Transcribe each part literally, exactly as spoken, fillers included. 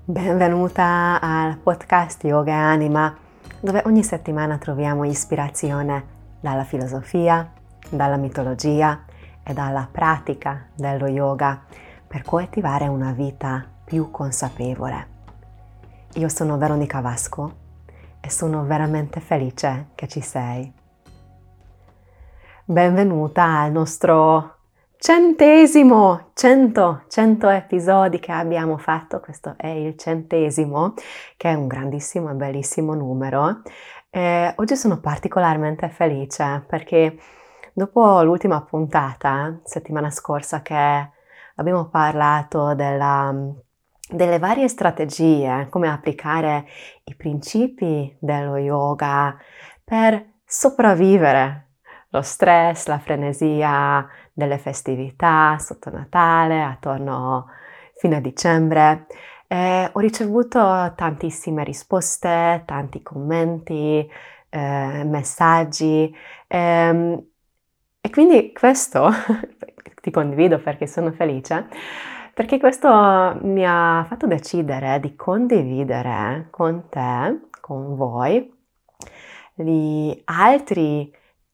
Benvenuta al podcast Yoga e Anima, dove ogni settimana troviamo ispirazione dalla filosofia, dalla mitologia e dalla pratica dello yoga per coltivare una vita più consapevole. Io sono Veronica Vasco e sono veramente felice che ci sei. Benvenuta al nostro centesimo, cento, cento episodi che abbiamo fatto, questo è il centesimo, che è un grandissimo e bellissimo numero. E oggi sono particolarmente felice perché dopo l'ultima puntata, settimana scorsa, che abbiamo parlato della, delle varie strategie, come applicare i principi dello yoga per sopravvivere lo stress, la frenesia delle festività sotto Natale, attorno a fine dicembre. Eh, ho ricevuto tantissime risposte, tanti commenti, eh, messaggi ehm, e quindi questo ti condivido perché sono felice, perché questo mi ha fatto decidere di condividere con te, con voi, gli altri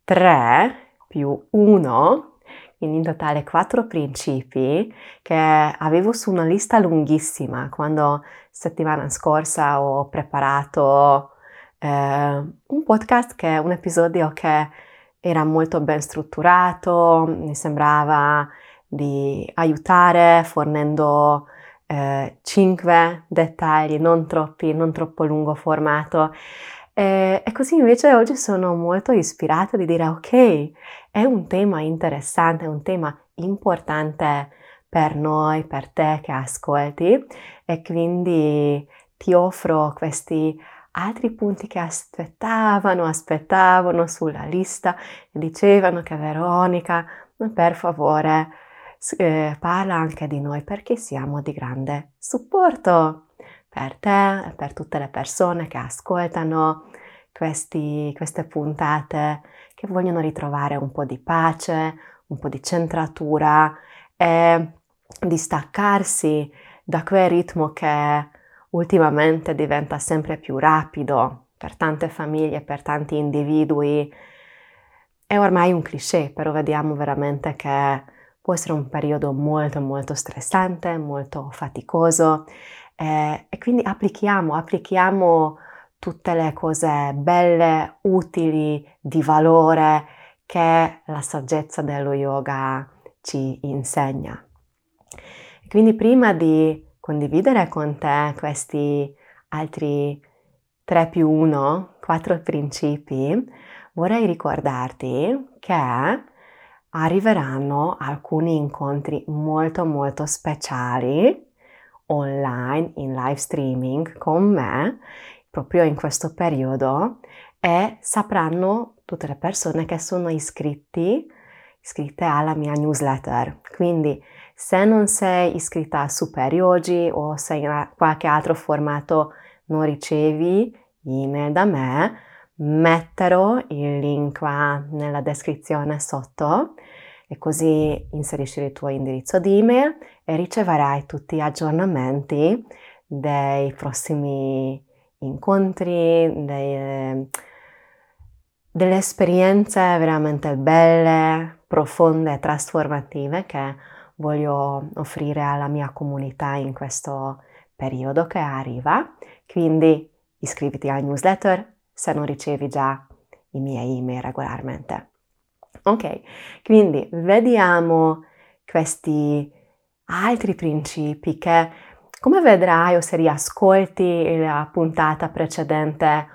tre più uno, quindi in totale quattro principi che avevo su una lista lunghissima quando settimana scorsa ho preparato eh, un podcast, che è un episodio che era molto ben strutturato, mi sembrava di aiutare fornendo eh, cinque dettagli, non troppi, non troppo lungo formato. E, e così invece oggi sono molto ispirata di dire ok, è un tema interessante, è un tema importante per noi, per te che ascolti, e quindi ti offro questi altri punti che aspettavano, aspettavano sulla lista e dicevano che Veronica, per favore, eh, parla anche di noi perché siamo di grande supporto per te e per tutte le persone che ascoltano questi, queste puntate, che vogliono ritrovare un po' di pace, un po' di centratura e distaccarsi da quel ritmo che ultimamente diventa sempre più rapido per tante famiglie, per tanti individui. È ormai un cliché, però vediamo veramente che può essere un periodo molto molto stressante, molto faticoso, eh, e quindi applichiamo, applichiamo tutte le cose belle, utili, di valore che la saggezza dello yoga ci insegna. Quindi prima di condividere con te questi altri tre più uno, quattro principi, vorrei ricordarti che arriveranno alcuni incontri molto molto speciali online, in live streaming con me, proprio in questo periodo, e sapranno tutte le persone che sono iscritti, iscritte alla mia newsletter. Quindi se non sei iscritta a Super Yogi o se in qualche altro formato non ricevi email da me, metterò il link qua nella descrizione sotto e così inserisci il tuo indirizzo di email e riceverai tutti gli aggiornamenti dei prossimi incontri, dei, delle esperienze veramente belle, profonde e trasformative che voglio offrire alla mia comunità in questo periodo che arriva. Quindi iscriviti alla newsletter se non ricevi già i miei email regolarmente. Ok, quindi vediamo questi altri principi che, come vedrai o se riascolti la puntata precedente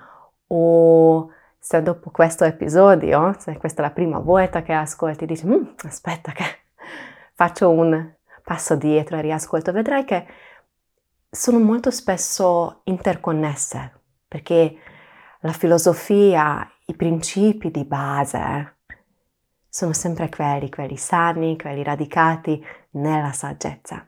o se dopo questo episodio, se questa è la prima volta che ascolti, dici mmm, aspetta che faccio un passo dietro e riascolto, vedrai che sono molto spesso interconnesse, perché la filosofia, i principi di base sono sempre quelli, quelli sani, quelli radicati nella saggezza.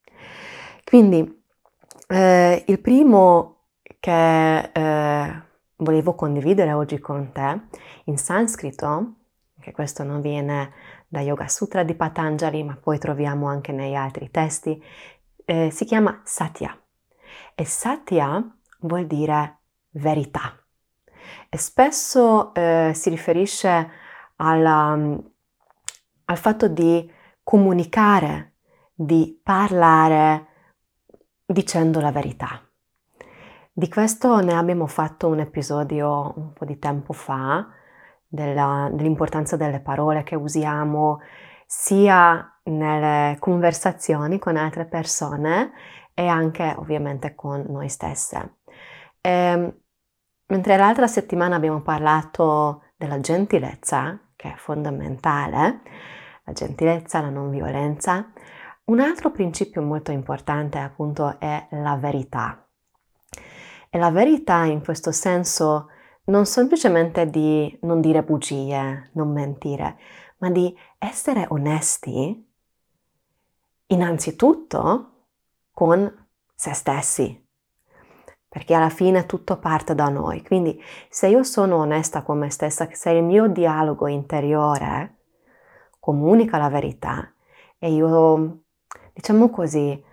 Quindi eh, il primo che eh, volevo condividere oggi con te in sanscrito, che questo non viene da Yoga Sutra di Patanjali, ma poi troviamo anche negli altri testi, eh, si chiama Satya e satya vuol dire verità. E spesso eh, si riferisce alla, al fatto di comunicare, di parlare dicendo la verità. Di questo ne abbiamo fatto un episodio un po' di tempo fa, della, dell'importanza delle parole che usiamo sia nelle conversazioni con altre persone e anche ovviamente con noi stesse. E, mentre l'altra settimana abbiamo parlato della gentilezza, che è fondamentale, la gentilezza, la non violenza, un altro principio molto importante appunto è la verità. E la verità in questo senso non semplicemente di non dire bugie, non mentire, ma di essere onesti innanzitutto con se stessi, perché alla fine tutto parte da noi. Quindi se io sono onesta con me stessa, se il mio dialogo interiore comunica la verità e io, diciamo così,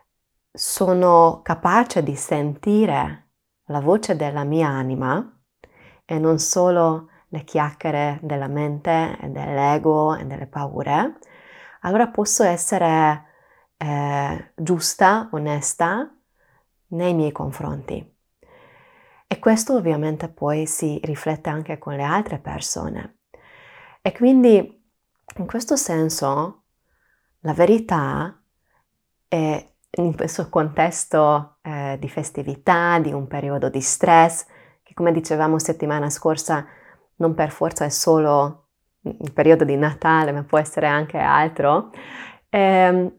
sono capace di sentire la voce della mia anima e non solo le chiacchiere della mente e dell'ego e delle paure, allora posso essere eh, giusta, onesta nei miei confronti. E questo ovviamente poi si riflette anche con le altre persone. E quindi in questo senso la verità è in questo contesto eh, di festività, di un periodo di stress, che come dicevamo settimana scorsa non per forza è solo il periodo di Natale, ma può essere anche altro, e,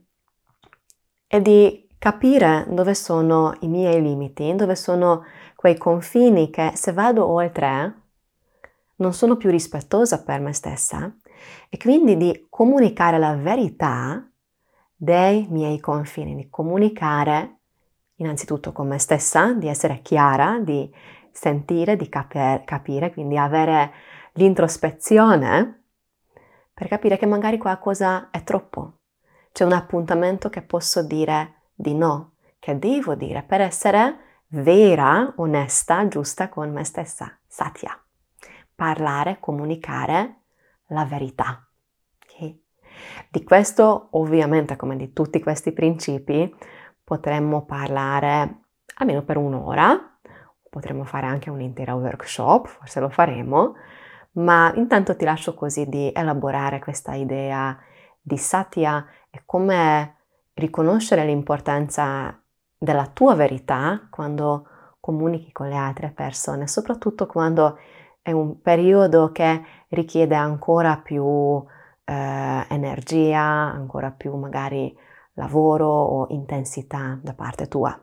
e di capire dove sono i miei limiti, dove sono quei confini che se vado oltre non sono più rispettosa per me stessa e quindi di comunicare la verità dei miei confini, di comunicare innanzitutto con me stessa, di essere chiara, di sentire, di caper, capire, quindi avere l'introspezione per capire che magari qualcosa è troppo. C'è un appuntamento che posso dire di no, che devo dire per essere vera, onesta, giusta con me stessa, satya. Parlare, comunicare la verità. Okay? Di questo, ovviamente, come di tutti questi principi, potremmo parlare almeno per un'ora, potremmo fare anche un intero workshop, forse lo faremo, ma intanto ti lascio così di elaborare questa idea di satya e come riconoscere l'importanza della tua verità quando comunichi con le altre persone, soprattutto quando è un periodo che richiede ancora più eh, energia, ancora più magari lavoro o intensità da parte tua.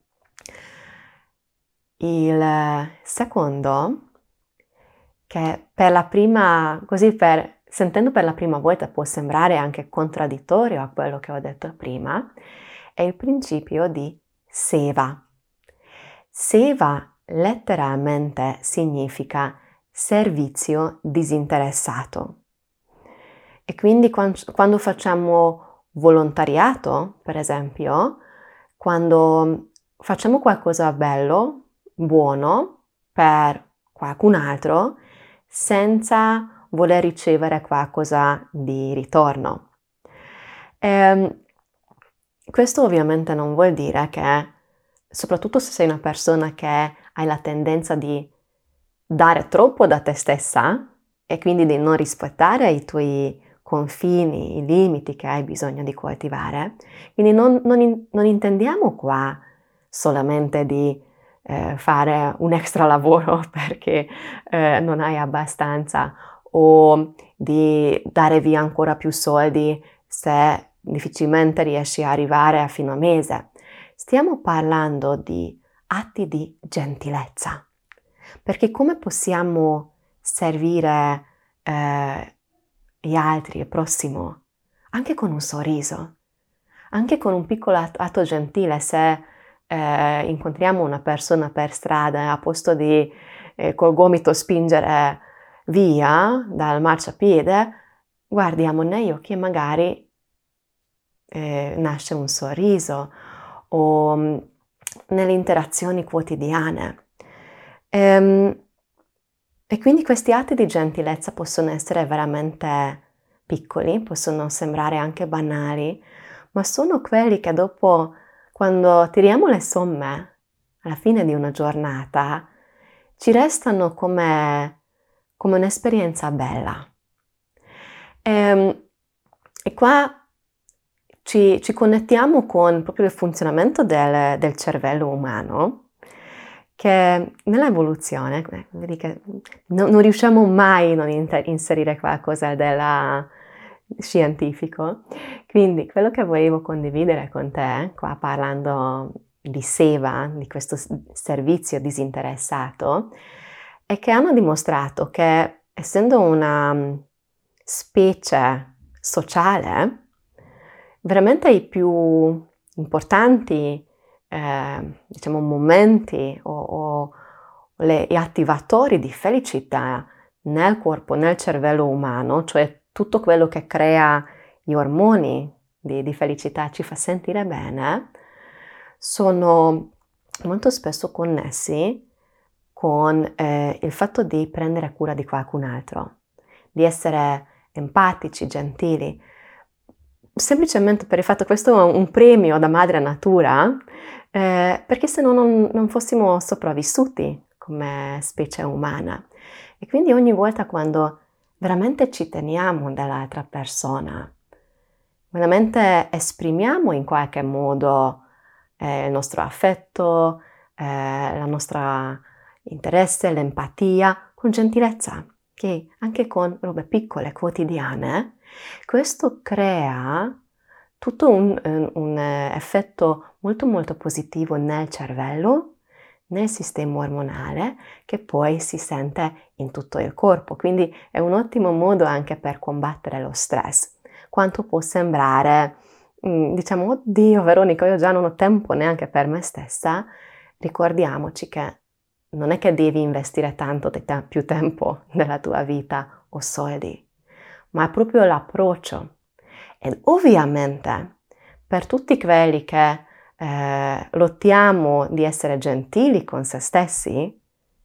Il secondo, che per la prima, così per, sentendo per la prima volta può sembrare anche contraddittorio a quello che ho detto prima, è il principio di seva. Seva letteralmente significa servizio disinteressato. E quindi quando facciamo volontariato, per esempio, quando facciamo qualcosa bello, buono per qualcun altro, senza voler ricevere qualcosa di ritorno. E questo ovviamente non vuol dire che, soprattutto se sei una persona che hai la tendenza di dare troppo da te stessa e quindi di non rispettare i tuoi confini, i limiti che hai bisogno di coltivare. Quindi non, non, in, non intendiamo qua solamente di eh, fare un extra lavoro perché eh, non hai abbastanza o di dare via ancora più soldi se difficilmente riesci a arrivare a fine mese. Stiamo parlando di atti di gentilezza, perché come possiamo servire eh, gli altri, il prossimo, anche con un sorriso, anche con un piccolo atto gentile. Se eh, incontriamo una persona per strada, a posto di eh, col gomito spingere via dal marciapiede, guardiamo negli occhi e magari eh, nasce un sorriso o nelle interazioni quotidiane. Ehm, e quindi questi atti di gentilezza possono essere veramente piccoli, possono sembrare anche banali, ma sono quelli che dopo, quando tiriamo le somme alla fine di una giornata, ci restano come, come un'esperienza bella. E, e qua ci, ci connettiamo con proprio il funzionamento del, del cervello umano, che nell'evoluzione, eh, vedi che no, non riusciamo mai a non inter- inserire qualcosa della scientifico. Quindi quello che volevo condividere con te, qua parlando di Seva, di questo servizio disinteressato, è che hanno dimostrato che, essendo una specie sociale, veramente i più importanti eh, diciamo momenti o, o le, gli attivatori di felicità nel corpo, nel cervello umano, cioè tutto quello che crea gli ormoni di, di felicità, ci fa sentire bene, sono molto spesso connessi con eh, il fatto di prendere cura di qualcun altro, di essere empatici, gentili, semplicemente per il fatto che questo è un premio da madre natura, eh, perché se no non, non fossimo sopravvissuti come specie umana. E quindi ogni volta quando veramente ci teniamo dell'altra persona, veramente esprimiamo in qualche modo eh, il nostro affetto, eh, la nostra interesse, l'empatia, con gentilezza, che anche con robe piccole, quotidiane, questo crea tutto un, un, un effetto molto molto positivo nel cervello, nel sistema ormonale, che poi si sente in tutto il corpo. Quindi è un ottimo modo anche per combattere lo stress. Quanto può sembrare, diciamo, oddio Veronica, io già non ho tempo neanche per me stessa, ricordiamoci che non è che devi investire tanto te- più tempo nella tua vita o soldi, ma è proprio l'approccio. Ed ovviamente per tutti quelli che eh, lottiamo di essere gentili con se stessi,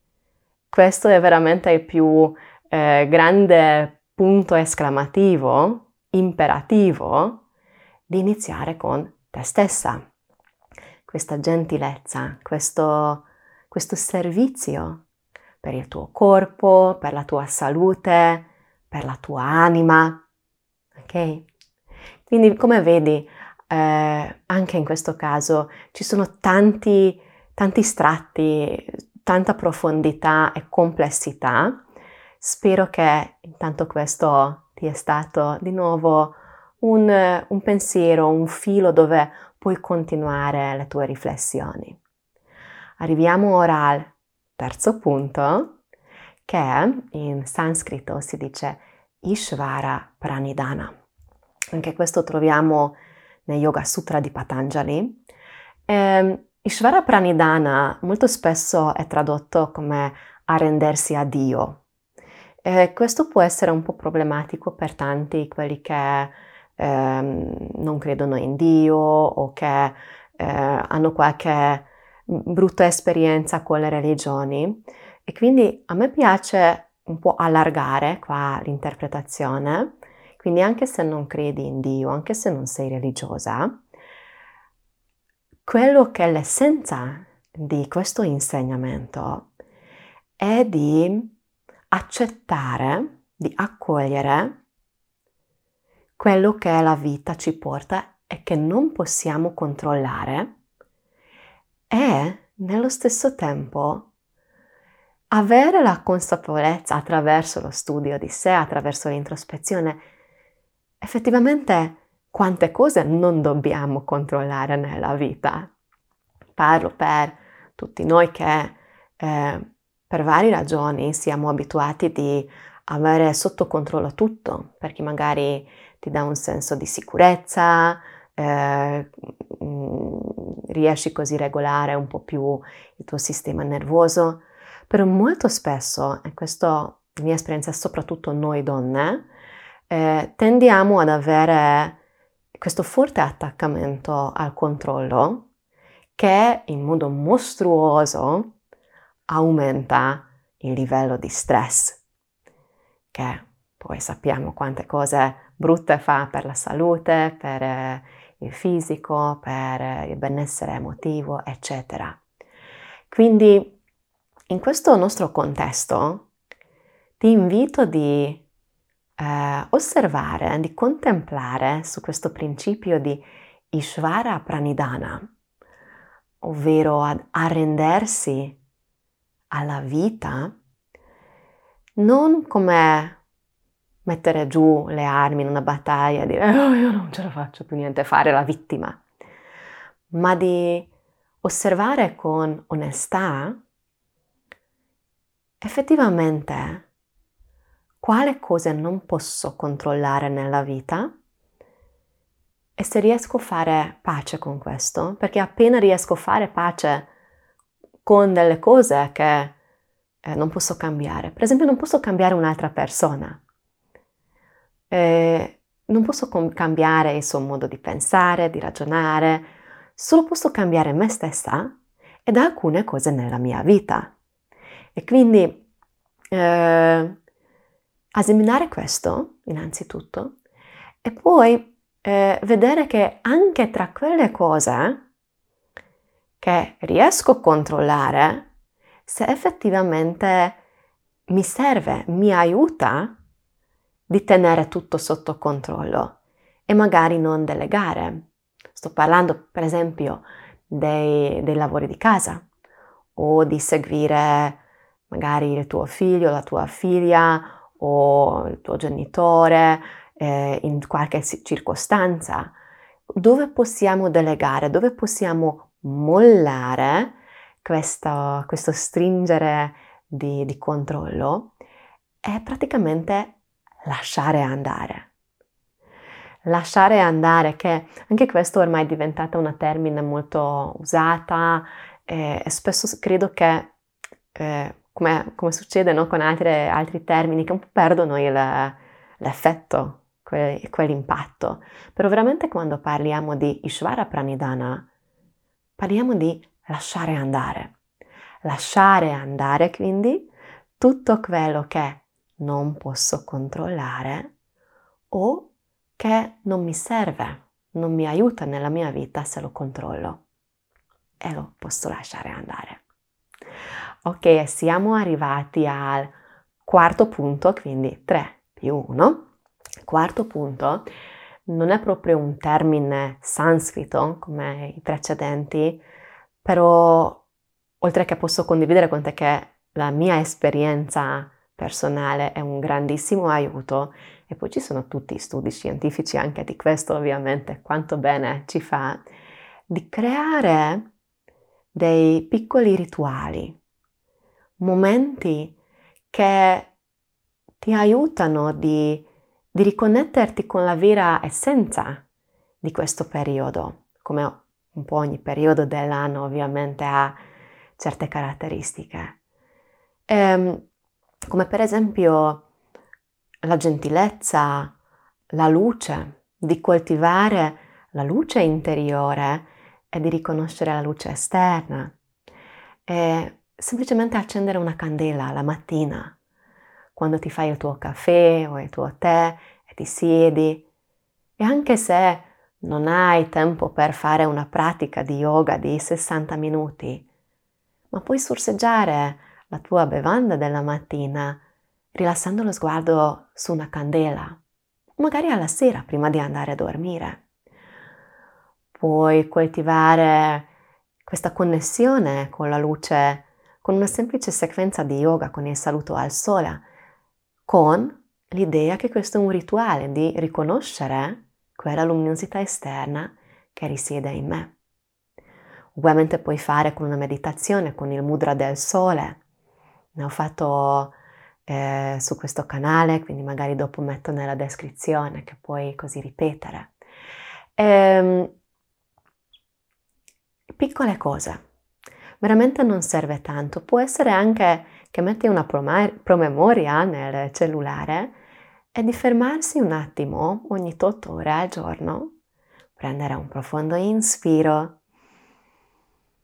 questo è veramente il più eh, grande punto esclamativo, imperativo, di iniziare con te stessa. Questa gentilezza, questo, questo servizio per il tuo corpo, per la tua salute, per la tua anima, ok? Quindi come vedi, eh, anche in questo caso ci sono tanti, tanti strati, tanta profondità e complessità. Spero che intanto questo ti è stato di nuovo un, un pensiero, un filo dove puoi continuare le tue riflessioni. Arriviamo ora al terzo punto, che in sanscrito si dice Ishvara Pranidhana. Anche questo troviamo nel Yoga Sutra di Patanjali. Eh, Ishvara Pranidhana molto spesso è tradotto come arrendersi a Dio. Eh, questo può essere un po' problematico per tanti, quelli che eh, non credono in Dio o che eh, hanno qualche brutta esperienza con le religioni. E quindi a me piace un po' allargare qua l'interpretazione. Quindi anche se non credi in Dio, anche se non sei religiosa, quello che è l'essenza di questo insegnamento è di accettare, di accogliere quello che la vita ci porta e che non possiamo controllare e nello stesso tempo avere la consapevolezza attraverso lo studio di sé, attraverso l'introspezione, effettivamente quante cose non dobbiamo controllare nella vita. Parlo per tutti noi che eh, per varie ragioni siamo abituati di avere sotto controllo tutto, perché magari ti dà un senso di sicurezza, eh, riesci così a regolare un po' più il tuo sistema nervoso, però molto spesso, e questo è la mia esperienza, soprattutto noi donne, eh, tendiamo ad avere questo forte attaccamento al controllo che in modo mostruoso aumenta il livello di stress, che poi sappiamo quante cose brutte fa per la salute, per eh, il fisico, per eh, il benessere emotivo, eccetera. Quindi in questo nostro contesto ti invito di eh, osservare, di contemplare su questo principio di Ishvara Pranidhana, ovvero ad arrendersi alla vita, non come mettere giù le armi in una battaglia e dire oh, io non ce la faccio più niente, fare la vittima, ma di osservare con onestà effettivamente quale cose non posso controllare nella vita e se riesco a fare pace con questo, perché appena riesco a fare pace con delle cose che eh, non posso cambiare, per esempio non posso cambiare un'altra persona, eh, non posso com- cambiare il suo modo di pensare, di ragionare, solo posso cambiare me stessa ed alcune cose nella mia vita. E quindi eh, a esaminare questo, innanzitutto, e poi eh, vedere che anche tra quelle cose che riesco a controllare, se effettivamente mi serve, mi aiuta di tenere tutto sotto controllo e magari non delegare. Sto parlando, per esempio, dei, dei lavori di casa o di seguire magari il tuo figlio, la tua figlia o il tuo genitore eh, in qualche circostanza, dove possiamo delegare, dove possiamo mollare questo, questo stringere di, di controllo è praticamente lasciare andare. Lasciare andare, che anche questo ormai è diventata una termine molto usata eh, e spesso credo che eh, come, come succede no, con altre, altri termini che un po' perdono il, l'effetto, que, quell'impatto. Però veramente quando parliamo di Ishvara Pranidhana parliamo di lasciare andare. Lasciare andare quindi tutto quello che non posso controllare o che non mi serve, non mi aiuta nella mia vita se lo controllo e lo posso lasciare andare. Ok, siamo arrivati al quarto punto, quindi tre più uno. Quarto punto non è proprio un termine sanscrito come i precedenti, però oltre che posso condividere con te che la mia esperienza personale è un grandissimo aiuto e poi ci sono tutti studi scientifici anche di questo ovviamente, quanto bene ci fa di creare dei piccoli rituali, momenti che ti aiutano di, di riconnetterti con la vera essenza di questo periodo, come un po' ogni periodo dell'anno ovviamente ha certe caratteristiche, ehm, come per esempio la gentilezza, la luce, di coltivare la luce interiore e di riconoscere la luce esterna, e semplicemente accendere una candela la mattina, quando ti fai il tuo caffè o il tuo tè e ti siedi, e anche se non hai tempo per fare una pratica di yoga di sessanta minuti, ma puoi sorseggiare la tua bevanda della mattina rilassando lo sguardo su una candela, magari alla sera prima di andare a dormire. Puoi coltivare questa connessione con la luce con una semplice sequenza di yoga con il saluto al sole, con l'idea che questo è un rituale di riconoscere quella luminosità esterna che risiede in me. Ugualmente puoi fare con una meditazione, con il mudra del sole. Ne ho fatto eh, su questo canale, quindi magari dopo metto nella descrizione che puoi così ripetere. Ehm, piccole cose. Veramente non serve tanto. Può essere anche che metti una promemoria nel cellulare e di fermarsi un attimo ogni otto ore al giorno, prendere un profondo inspiro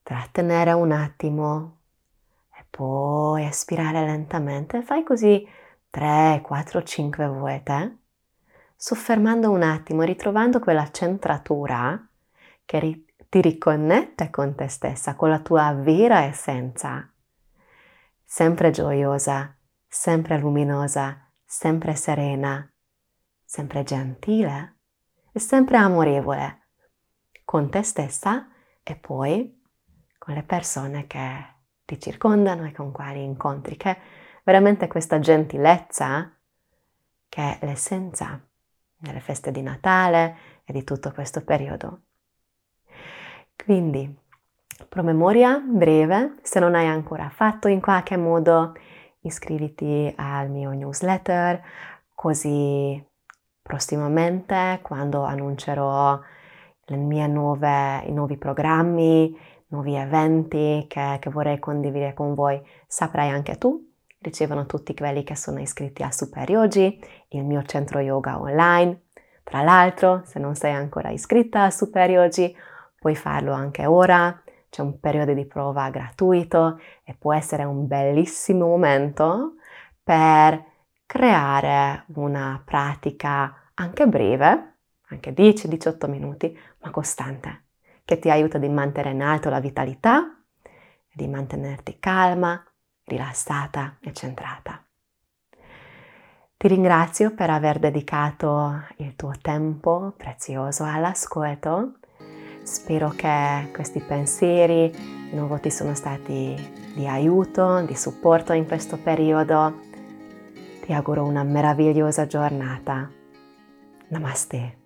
trattenere un attimo e poi espirare lentamente. Fai così tre, quattro, cinque volte, soffermando un attimo, ritrovando quella centratura che ri- ti riconnette con te stessa, con la tua vera essenza, sempre gioiosa, sempre luminosa, sempre serena, sempre gentile e sempre amorevole con te stessa e poi con le persone che ti circondano e con quali incontri, che veramente questa gentilezza che è l'essenza nelle feste di Natale e di tutto questo periodo. Quindi, promemoria breve, se non hai ancora fatto in qualche modo, iscriviti al mio newsletter, così prossimamente, quando annuncerò le mie nuove, i nuovi programmi, nuovi eventi che, che vorrei condividere con voi, saprai anche tu. Ricevono tutti quelli che sono iscritti a Super Yogi, il mio centro yoga online. Tra l'altro, se non sei ancora iscritta a Super Yogi, puoi farlo anche ora. C'è un periodo di prova gratuito e può essere un bellissimo momento per creare una pratica anche breve, anche dieci diciotto minuti, ma costante, che ti aiuta di mantenere in alto la vitalità e di mantenerti calma, rilassata e centrata. Ti ringrazio per aver dedicato il tuo tempo prezioso all'ascolto. Spero che questi pensieri di nuovo ti sono stati di aiuto, di supporto in questo periodo. Ti auguro una meravigliosa giornata. Namaste.